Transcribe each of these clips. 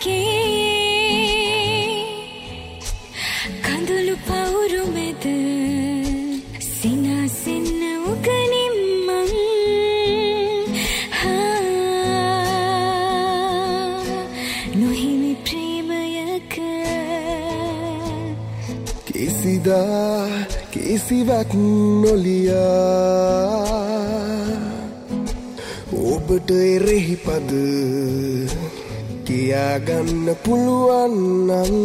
කඳුළු පවුරු මැද සිනාසෙන්න උගනින් මං නොහිමි ප්‍රේමයක කිසිදා කිසිවක් නොලියා ඔබට එරෙහි පද කියාගන්න පුළුවන් නම්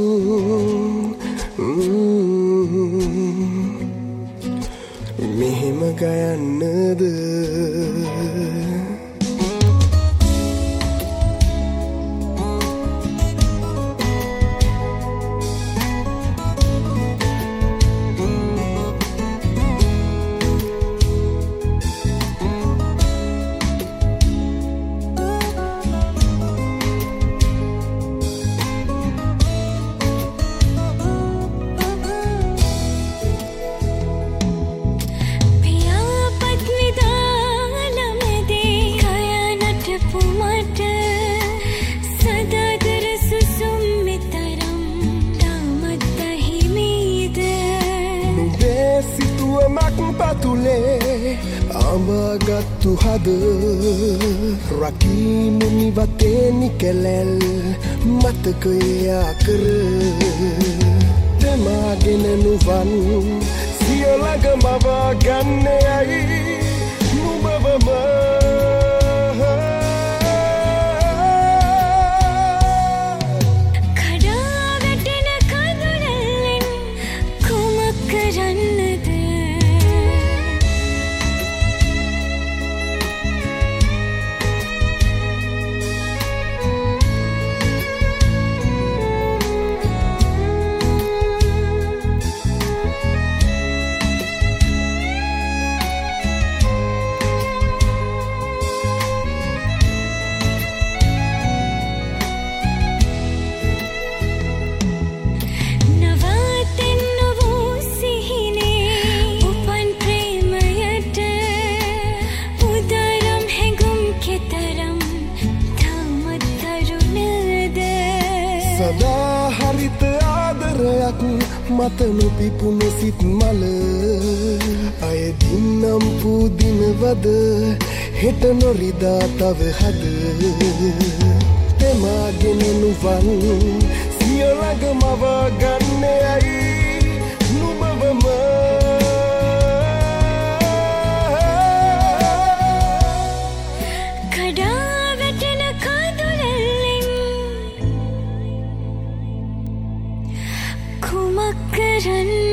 මෙහෙම ගයන්නද අඹගත්තු හද රකිමු නිවතේ නිකැලැල් මතකයා කර දෙමාගෙන නුවන් සියලග මවා ගන්නයයි නුබවම සදා හරිත ආදරයක් මත නොපිපුණ සිත් මල අය දින්නම් පුදිනවද හෙට නොරිදා තව හද තෙමාගෙන නුවන් සියලග මවා ගන්නයයි නුබවම කුමක් කරන්න